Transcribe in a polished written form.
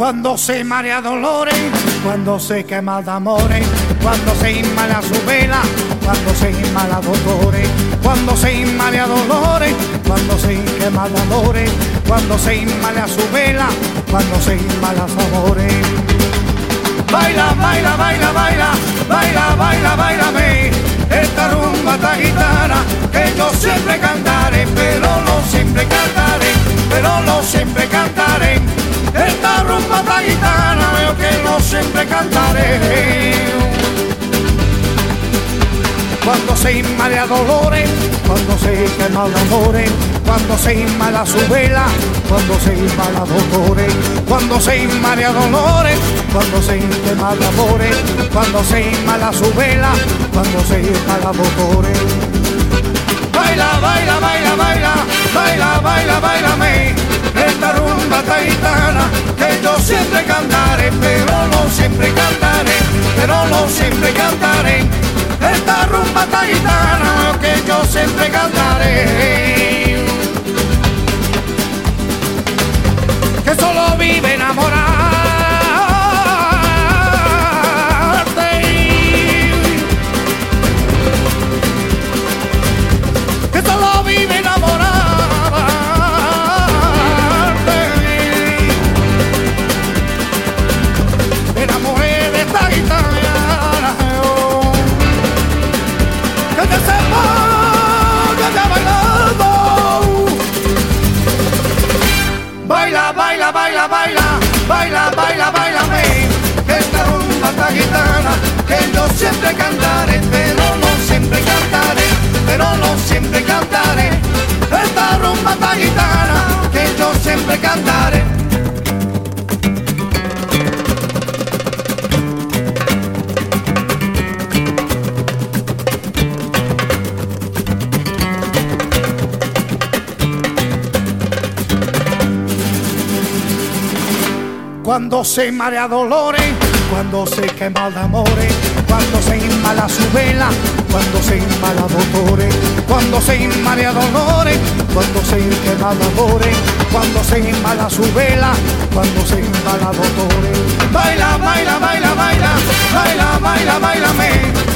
Cuando se marea dolores, cuando se quema de amores, cuando se inmala su vela, cuando se inmala dolores, cuando se inmala dolores, cuando se quema de amores, cuando se inmala su vela, cuando se inmala amores. Baila, baila, baila, baila, baila, baila, bailame esta rumba tan gitana que yo siempre cantaré, pero no siempre cantaré, pero no siempre cantaré. Esta rumba tan gitana veo que no siempre cantaré. Cuando se inmala dolores, cuando se quema de amores, cuando se inmala su vela, cuando se inmala dolores, cuando se inmala dolores, cuando se quema de amores, cuando se inmala su vela, cuando se inmala dolores. Baila, baila, baila, baila, baila, baila, bailame esta rumba tan gitana que yo siempre cantaré, pero no siempre cantaré, pero no siempre cantaré. Esta rumba tan gitana que yo siempre cantaré. Que solo vive enamorarte, que solo vive enamorarte. Me enamoré de esta gitana, que te sepa que te bailando. Baila, baila, baila, baila, baila, baila, bailame esta rumba tan gitana que yo siempre cantaré, pero no siempre cantaré, pero no siempre cantaré. Esta rumba tan gitana que yo siempre cantaré. Cuando se marea dolores, cuando se quema de amores, cuando se inmala su vela, cuando se inmala dolores, cuando se inmala dolores, cuando se quema de amores, cuando se inmala su vela, cuando se inmala dolores. Baila, baila, baila, baila, baila, baila, bailame